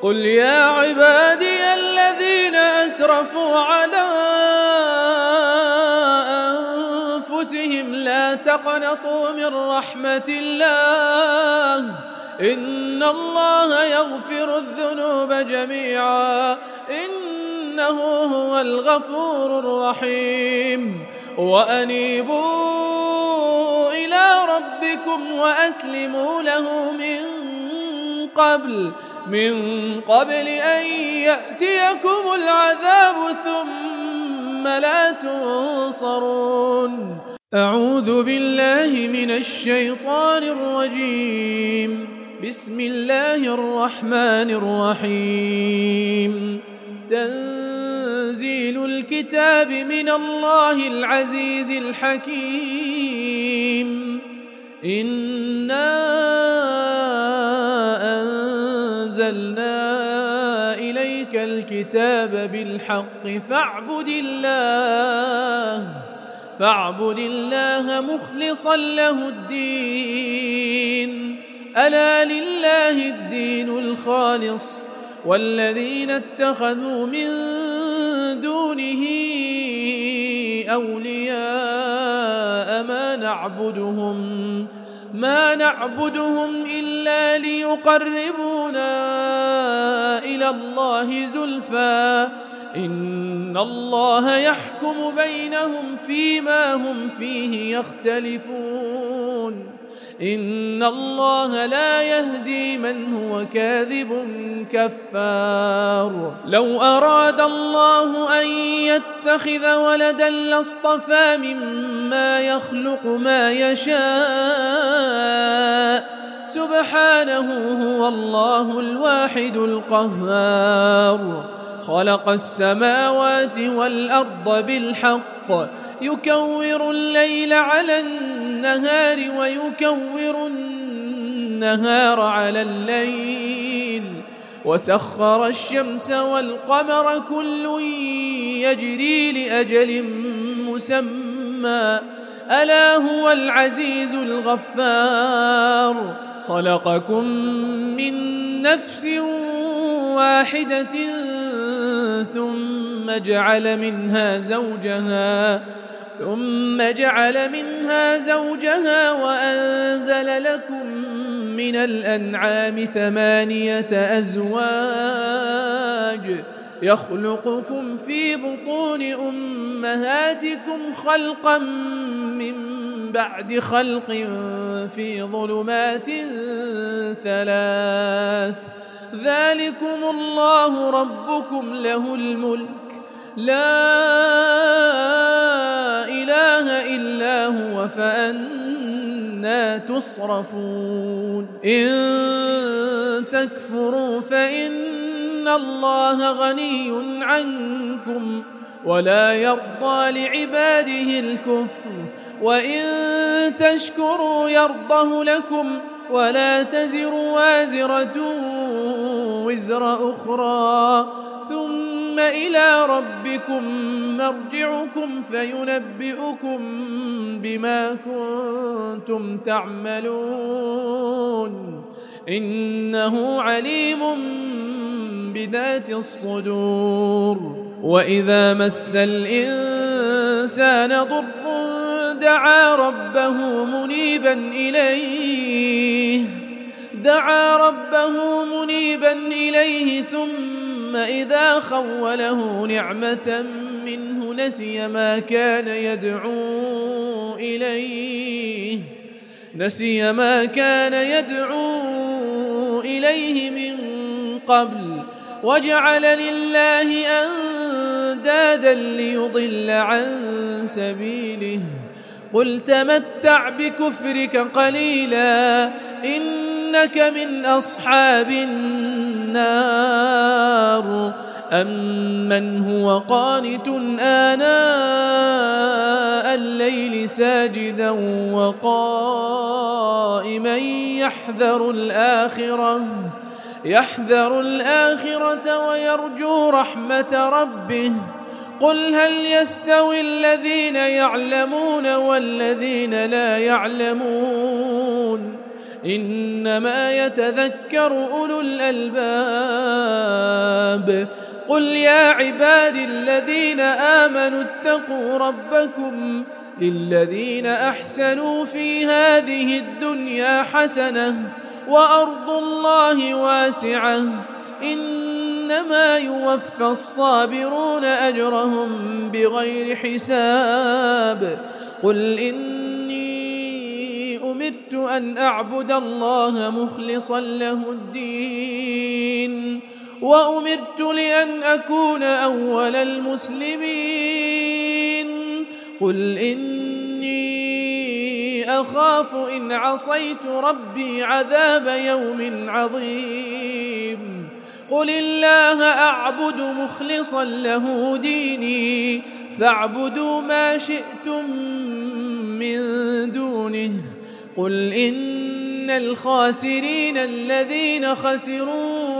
قل يا عبادي الذين أسرفوا على أنفسهم لا تقنطوا من رحمة الله إن الله يغفر الذنوب جميعا إنه هو الغفور الرحيم وأنيبوا إلى ربكم وأسلموا له من قبل أن يأتيكم العذاب ثم لا تنصرون. أعوذ بالله من الشيطان الرجيم. بسم الله الرحمن الرحيم. تنزيل الكتاب من الله العزيز الحكيم. إنا أنزلنا إليك الكتاب بالحق فاعبد الله مخلصا له الدين ألا لله الدين الخالص والذين اتخذوا من دونه أولياء ما نعبدهم إلا ليقربونا إلى الله زلفى إن الله يحكم بينهم فيما هم فيه يختلفون إن الله لا يهدي من هو كاذب كفار. لو أراد الله أن يتخذ ولدا لاصطفى مما يخلق ما يشاء سبحانه هو الله الواحد القهار. خلق السماوات والأرض بالحق يكور الليل على النهار ويكور النهار على الليل وسخر الشمس والقمر كل يجري لأجل مسمى ألا هو العزيز الغفار. خلقكم من نفس واحدة ثم جعل منها زوجها وأنزل لكم من الأنعام 8 أزواج يخلقكم في بطون أمهاتكم خلقا من بعد خلق في ظلمات 3 ذلكم الله ربكم له الملك لا إله إلا هو فأنى تصرفون. إن تكفروا فإن الله غني عنكم ولا يرضى لعباده الكفر وإن تشكروا يرضه لكم ولا تزر وازرة وزر أخرى ثم إلى ربكم مرجعكم فينبئكم بما كنتم تعملون إنه عليم بذات الصدور. وإذا مس الإنسان ضر دعا ربه منيبا إليه ثم إذا خوله نعمة منه نسي ما كان يدعو إليه من قبل وجعل لله أندادا ليضل عن سبيله قل تمتع بكفرك قليلا إنك من أصحاب النار. أمن هو قانت آناء الليل ساجدا وقائما يحذر الآخرة ويرجو رحمة ربه قل هل يستوي الذين يعلمون والذين لا يعلمون إنما يتذكر أولو الألباب. الألباب قل يا عبادي الذين آمنوا اتقوا ربكم للذين أحسنوا في هذه الدنيا حسنة وأرض الله واسعة إنما يوفى الصابرون أجرهم بغير حساب قل إني أمرت أن أعبد الله مخلصا له الدين وأمرت لأن أكون أول المسلمين قل إني أخاف إن عصيت ربي عذاب يوم عظيم قل الله أعبد مخلصا له ديني فاعبدوا ما شئتم من دونه قل إن الخاسرين الذين خسروا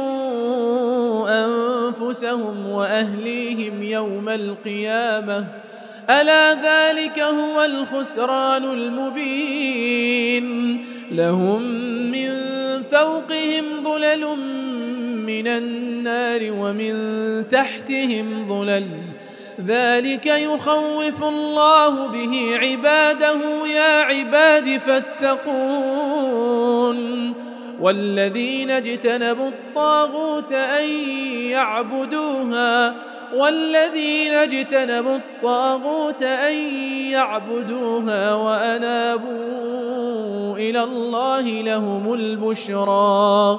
أنفسهم وأهليهم يوم القيامة ألا ذلك هو الخسران المبين لهم من فوقهم ظلل من النار ومن تحتهم ظلل ذلك يخوف الله به عباده يا عباد فاتقون والذين اجتنبوا الطاغوت أن يعبدوها وأنابوا إلى الله لهم البشرى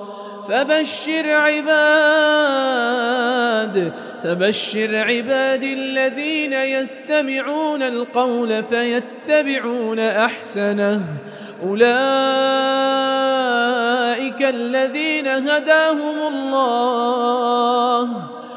فبشر عبادي الذين يستمعون القول فيتبعون أحسنه أولئك الذين هداهم الله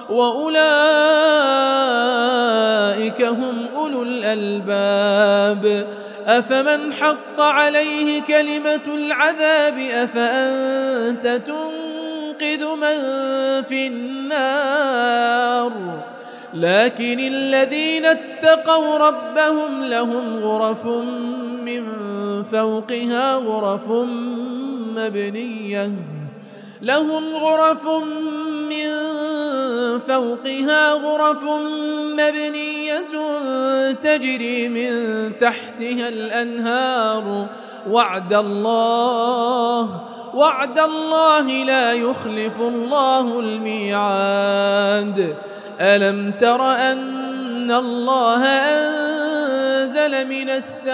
وأولئك هم أولو الألباب أفمن حق عليه كلمة العذاب أفأنت تنقذ من في النار لكن الذين اتقوا ربهم لهم غرف من فوقها غرف مبنية تجري من تحتها الأنهار وعد الله لا يخلف الله الميعاد ألم تر أن الله أنزل من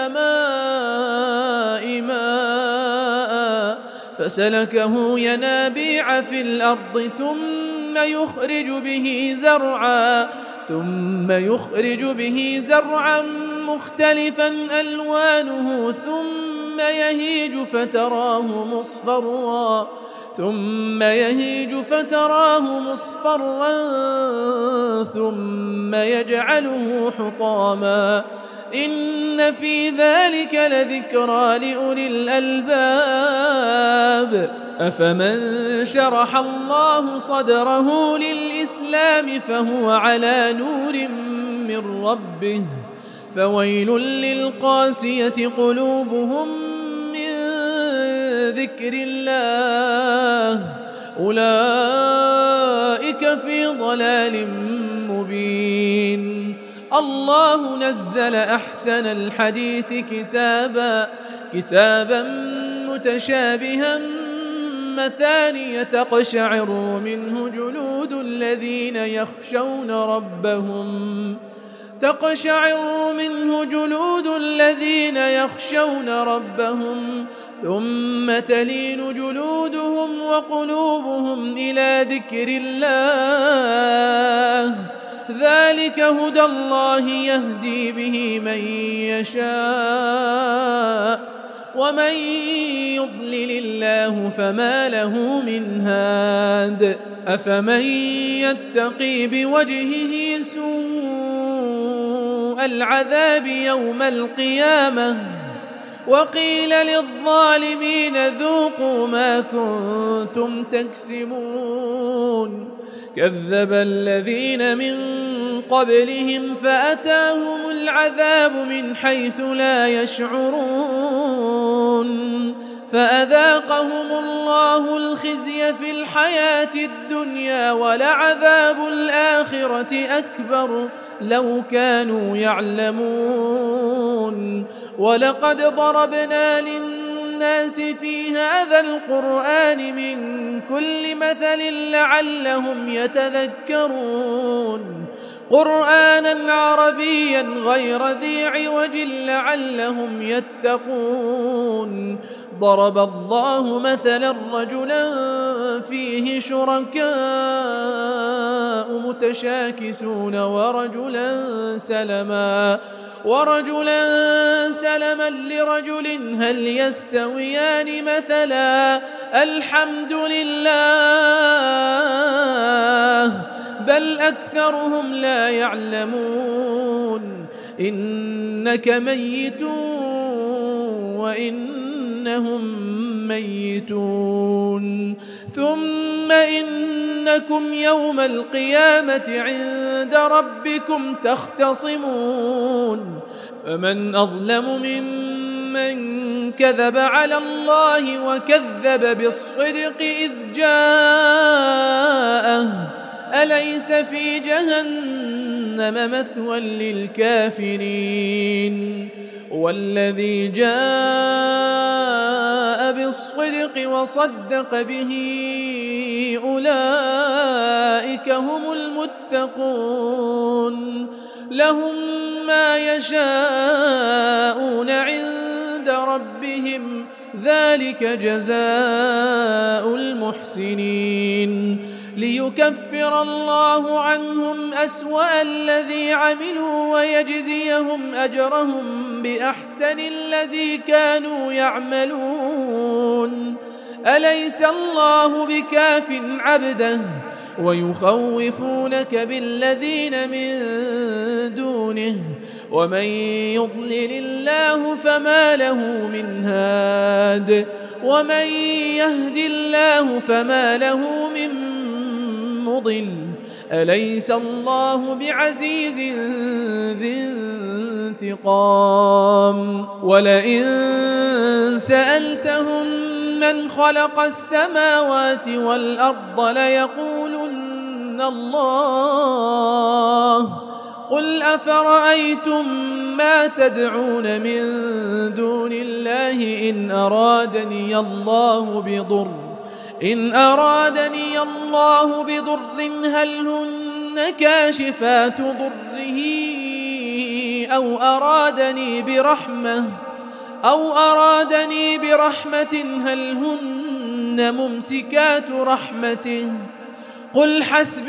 السماء ماء فسلكه ينابيع في الأرض ثم يخرج به زرعا مختلفا ألوانه ثم يهيج فتراه مصفرا ثم يجعله حطاما إن في ذلك لذكرى لأولي الألباب أفمن شرح الله صدره للإسلام فهو على نور من ربه فويل للقاسية قلوبهم من ذكر الله أولئك في ضلال مبين الله نزل أحسن الحديث كتابا متشابها مثانية تقشعر منه جلود الذين يخشون ربهم ثم تلين جلودهم وقلوبهم إلى ذكر الله ذلك هدى الله يهدي به من يشاء ومن يضلل الله فما له من هاد أفمن يتقي بوجهه سوء العذاب يوم القيامة وقيل للظالمين ذوقوا ما كنتم تكسبون كذب الذين من قبلهم فأتاهم العذاب من حيث لا يشعرون فأذاقهم الله الخزي في الحياة الدنيا ولعذاب الآخرة أكبر لو كانوا يعلمون. ولقد ضربنا للناس في هذا القرآن من كل مثل لعلهم يتذكرون قرآنا عربيا غير ذي عوج لعلهم يتقون. ضرب الله مثلا رجلا فيه شركاء متشاكسون ورجلا سلما لرجل هل يستويان مثلا الحمد لله بل أكثرهم لا يعلمون. إنك ميت وإنهم ميتون ثم إنكم يوم القيامة عند ربكم تختصمون. فمن أظلم ممن كذب على الله وكذب بالصدق إذ جاءه أليس في جهنم مثوى للكافرين. والذي جاء بالصدق وصدق به أولئك هم المتقون لهم ما يشاءون عند ربهم ذلك جزاء المحسنين. ليكفر الله عنهم أسوأ الذي عملوا ويجزيهم أجرهم بأحسن الذي كانوا يعملون. أليس الله بكاف عبده ويخوفونك بالذين من دونه ومن يضلل الله فما له من هاد ومن يهد الله فما له من مضل. أليس الله بعزيز ذي انتقام. ولئن سألتهم من خلق السماوات والأرض ليقولن الله قل أفرأيتم ما تدعون من دون الله إن أرادني الله بضر هل هن كاشفات ضره أو أرادني برحمة هل هن ممسكات رحمته قل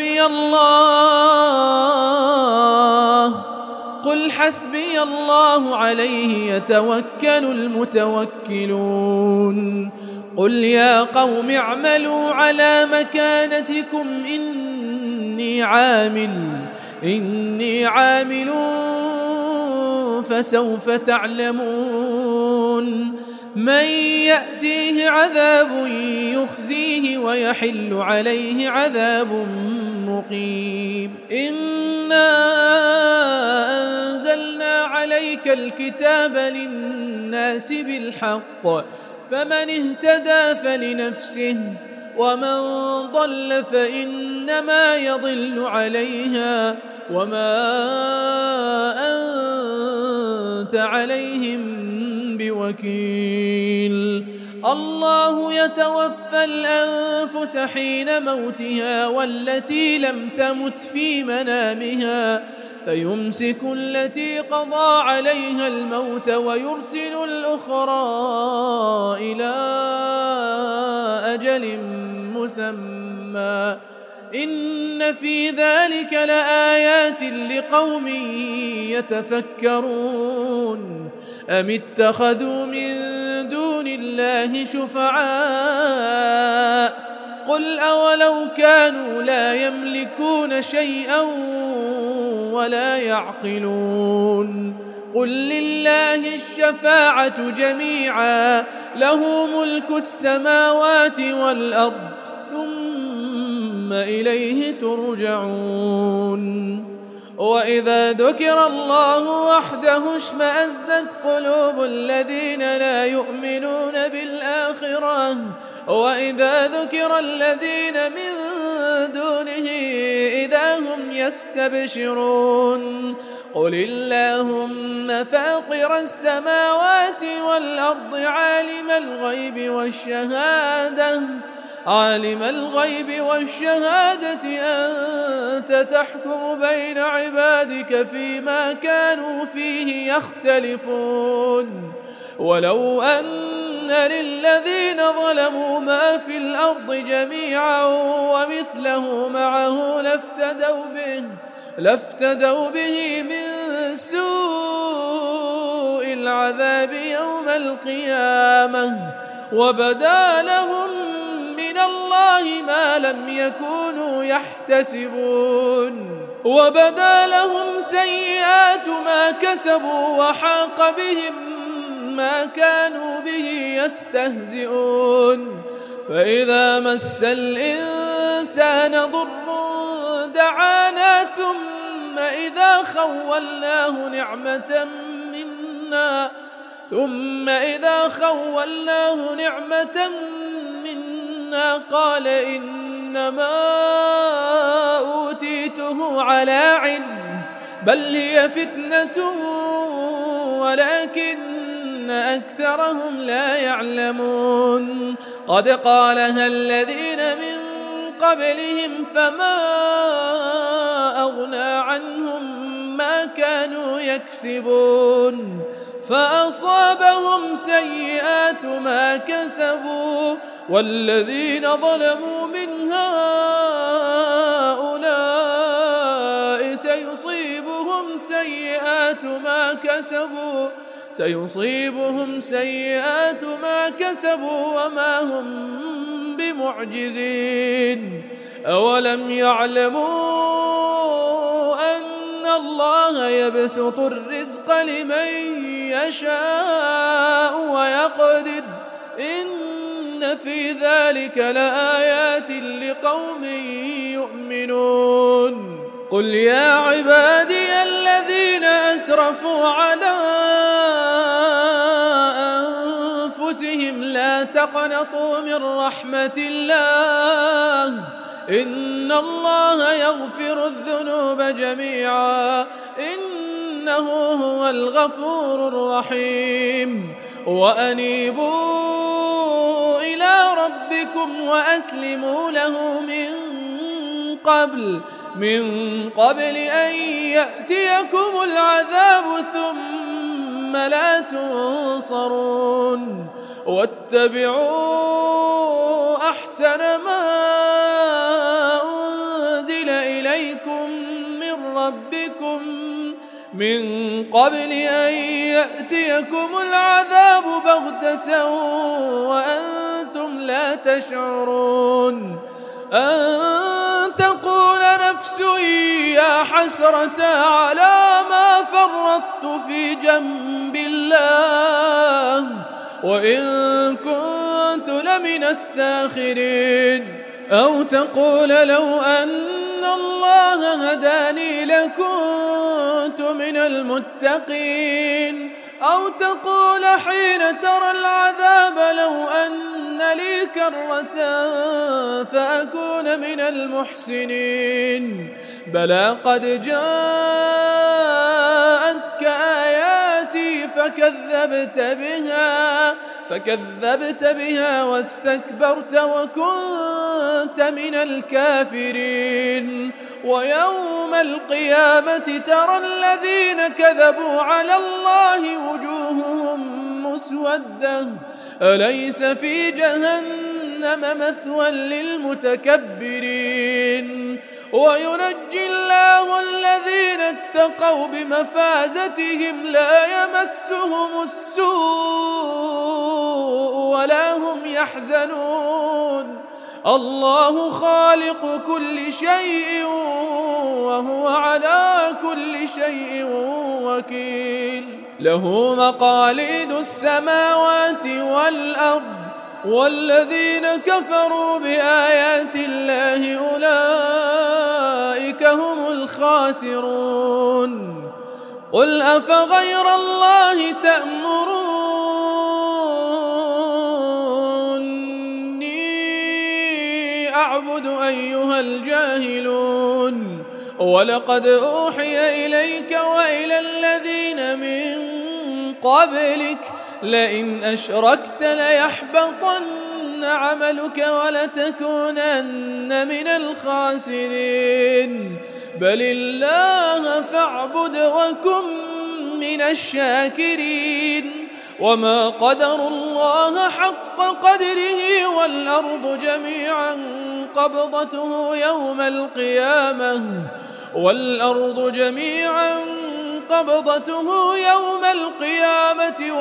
حسبي الله عليه يتوكل المتوكلون. قل يا قوم اعملوا على مكانتكم إني عامل فسوف تعلمون من يأتيه عذاب يخزيه ويحل عليه عذاب مقيم. إنا أنزلنا عليك الكتاب للناس بالحق فمن اهتدى فلنفسه ومن ضل فإنما يضل عليها وما أنت عليهم بوكيل. الله يتوفى الأنفس حين موتها والتي لم تمت في منامها فيمسك التي قضى عليها الموت ويرسل الأخرى إلى أجل مسمى إن في ذلك لآيات لقوم يتفكرون. أم اتخذوا من دون الله شفعاء قل أولو كانوا لا يملكون شيئا ولا يعقلون. قل لله الشفاعة جميعا له ملك السماوات والأرض ثم إليه ترجعون. وإذا ذكر الله وحده اشمأزت قلوب الذين لا يؤمنون بالآخرة وإذا ذكر الذين من دونه إذا هم يستبشرون قل اللهم فاطر السماوات والأرض عالم الغيب والشهادة أنت تحكم بين عبادك فيما كانوا فيه يختلفون ولو أن للذين ظلموا ما في الأرض جميعا ومثله معه لافتدوا به من سوء العذاب يوم القيامة وبدا لهم من الله ما لم يكونوا يحتسبون وبدا لهم سيئات ما كسبوا وحاق بهم ما كانوا به يستهزئون فإذا مس الإنسان ضر دعانا ثم إذا خولناه نعمة منا قال إنما أوتيته على علم بل هي فتنة ولكن أكثرهم لا يعلمون قد قالها الذين من قبلهم فما أغنى عنهم ما كانوا يكسبون فأصابهم سيئات ما كسبوا والذين ظلموا من هؤلاء سيصيبهم سيئات ما كسبوا وما هم بمعجزين أولم يعلموا أن الله يبسط الرزق لمن يشاء ويقدر إن في ذلك لآيات لقوم يؤمنون قل يا عبادي الذين أسرفوا على أنفسهم لا تقنطوا من رحمة الله إن الله يغفر الذنوب جميعا إنه هو الغفور الرحيم وأنيبوا إلى ربكم وأسلموا له من قبل أن يأتيكم العذاب ثم لا تنصرون واتبعوا أحسن ما أنزل إليكم من ربكم من قبل أن يأتيكم العذاب بغتة وأنتم لا تشعرون أن تقول نفس يا حسرة على ما فرطت في جنب الله وإن كنت لمن الساخرين أو تقول لو أن الله هداني لكنت من المتقين أو تقول حين ترى العذاب لو أن لي كرة فأكون من المحسنين بلى قد جاءتك آياتي فكذبت بها واستكبرت وكنت من الكافرين ويوم القيامة ترى الذين كذبوا على الله وجوههم مسودة أليس في جهنم مثوى للمتكبرين وينجي الله الذين اتقوا بمفازتهم لا يمسهم السوء ولا هم يحزنون الله خالق كل شيء وهو على كل شيء وكيل له مقاليد السماوات والأرض والذين كفروا بآيات الله أولئك هم الخاسرون. قل أفغير الله تأمروني أعبد أيها الجاهلون؟ ولقد أوحي إليك وإلى الذين من قبلك لئن أشركت ليحبطن عملك ولتكونن من الخاسرين. بل الله فاعبد وكن من الشاكرين. وما قدروا الله حق قدره والأرض جميعا قبضته يوم القيامة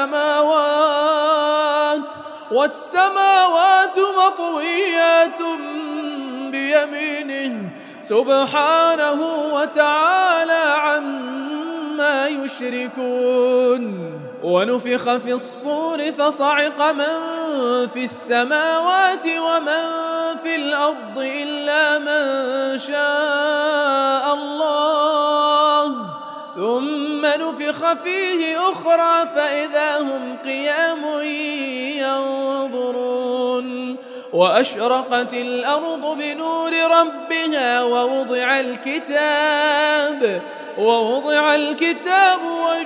والسماوات مطويات بيمينه سبحانه وتعالى عما يشركون. ونفخ في الصور فصعق من في السماوات ومن في الأرض إلا من شاء الله، ثم نفخ فيه أخرى فإذا هم قيام ينظرون. وأشرقت الأرض بنور ربها ووضع الكتاب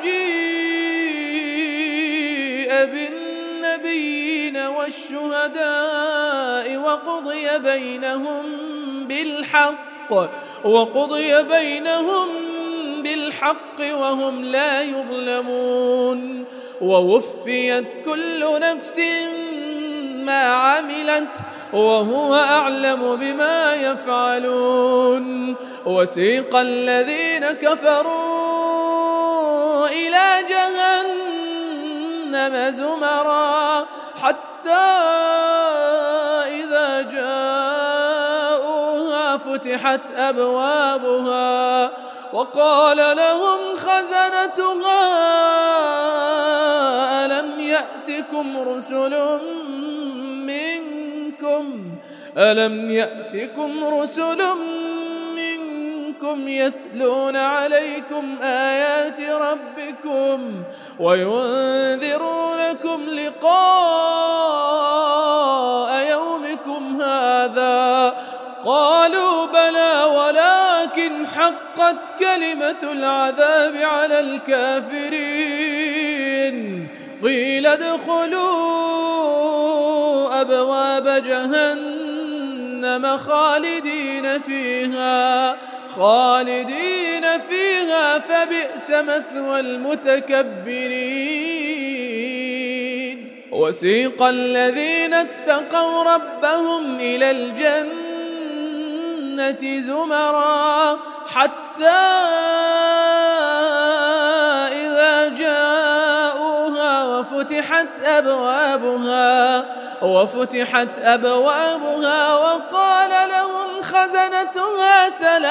وجيء بالنبيين والشهداء وقضي بينهم بالحق وهم لا يظلمون. ووفيت كل نفس ما عملت وهو أعلم بما يفعلون. وسيق الذين كفروا إلى جهنم زمرا حتى إذا جاءوها فتحت أبوابها وقال لهم خزنتها ألم يأتكم رسل منكم يتلون عليكم آيات ربكم وينذرونكم لقاء يومكم هذا؟ قالوا بلى ولكن حقت كلمة العذاب على الكافرين. قيل ادخلوا أبواب جهنم خالدين فيها فبئس مثوى المتكبرين. وسيق الذين اتقوا ربهم إلى الجنة زمرا حتى إذا جاءوها وفتحت أبوابها وقال لهم خزنتها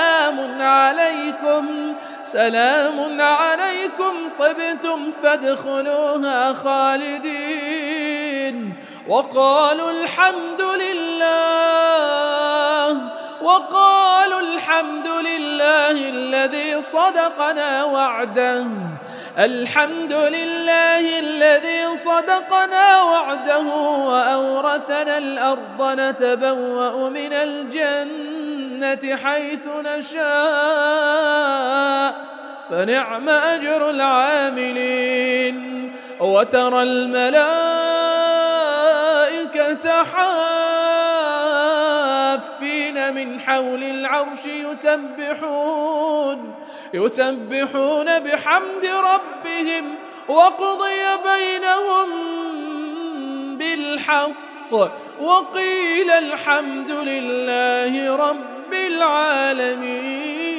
سلام عليكم طبتم فادخلوها خالدين. وقالوا الحمد لله الذي صدقنا وعده وأورثنا الأرض نتبوأ من الجنة حيث نشاء فنعم أجر العاملين. وترى الملائكة حافين من حول العرش يسبحون بحمد ربهم وقضي بينهم بالحق وقيل الحمد لله رب العالمين.